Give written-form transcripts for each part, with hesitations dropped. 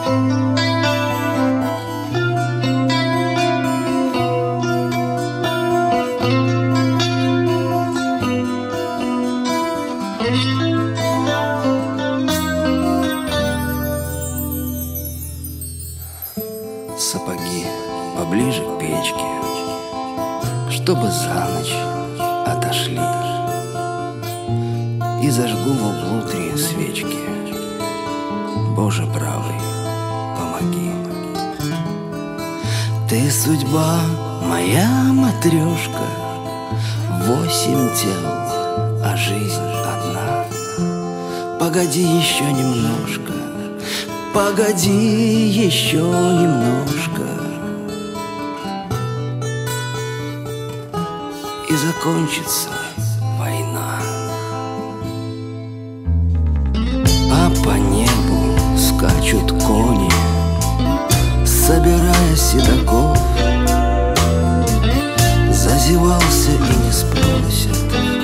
Сапоги поближе к печке, чтобы за ночь отошли. И зажгу в углу 3 свечки. Боже правый, помоги. Ты судьба, моя матрешка, 8 тел, а жизнь одна. Погоди еще немножко, погоди еще немножко, и закончится война. А по небу скачут кони, собирая седаков. Зазевался и не спросят,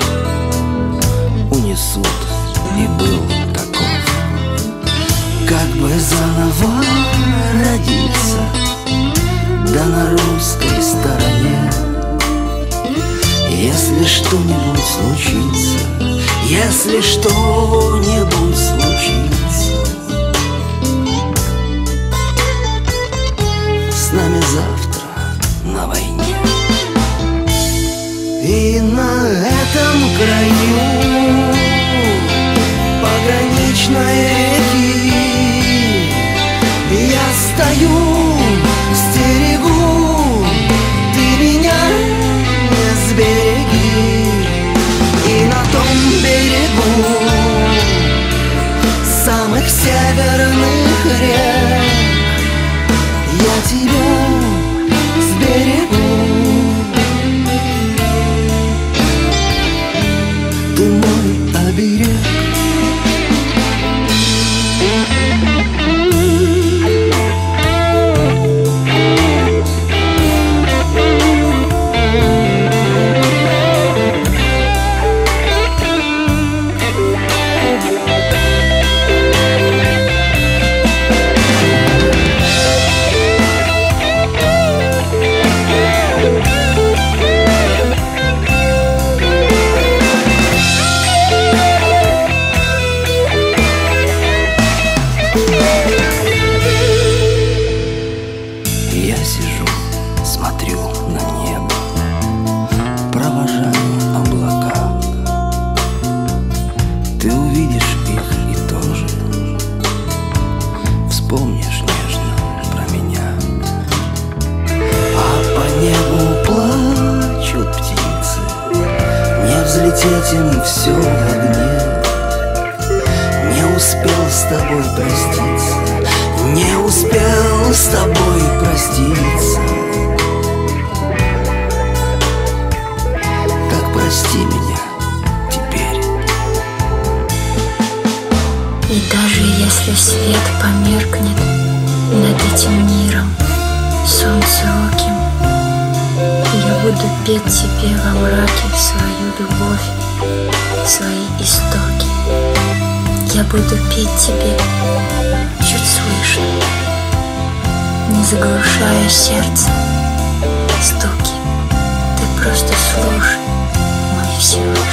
унесут, и был таков. Как бы заново родиться, да на русской стороне. Если что-нибудь случится, если что-нибудь случится, с нами завтра на войне. И на этом краю пограничной реки я стою, стерегу, ты меня не сбереги. И на том берегу самых северных рек я тебя сберегу. Ты мой оберег. Я сижу, смотрю на небо, провожаю облака. Ты увидишь их и тоже вспомнишь нежно про меня. А по небу плачут птицы, не взлететь им все в огне. Не успел с тобой проститься, не успел с тобой проститься. Так прости меня теперь. И даже если свет померкнет над этим миром солнцеоким, я буду петь тебе во мраке свою любовь, свои истоки. Я буду петь тебе чуть слышно, не заглушая сердце стуки. Ты просто слушай мой все.